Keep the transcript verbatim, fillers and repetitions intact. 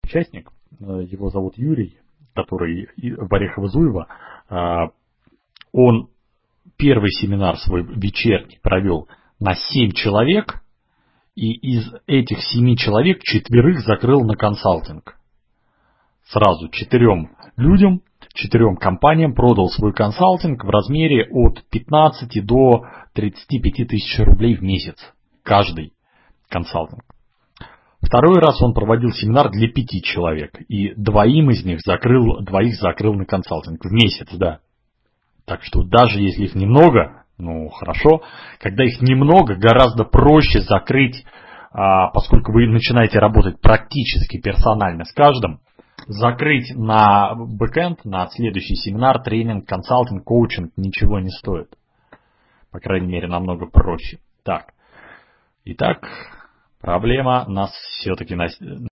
участник, его зовут Юрий, который в Орехово-Зуево, он первый семинар свой вечерний провел на семь человек, и из этих семи человек четверых закрыл на консалтинг. Сразу четырем людям, четырем компаниям продал свой консалтинг в размере от пятнадцати до тридцати пяти тысяч рублей в месяц. Каждый консалтинг. Второй раз он проводил семинар для пяти человек, и двоим из них закрыл, двоих закрыл на консалтинг в месяц, да. Так что даже если их немного, ну хорошо, когда их немного, гораздо проще закрыть, а, поскольку вы начинаете работать практически персонально с каждым, закрыть на бэкэнд, на следующий семинар, тренинг, консалтинг, коучинг ничего не стоит. По крайней мере, намного проще. Так, итак, проблема нас все-таки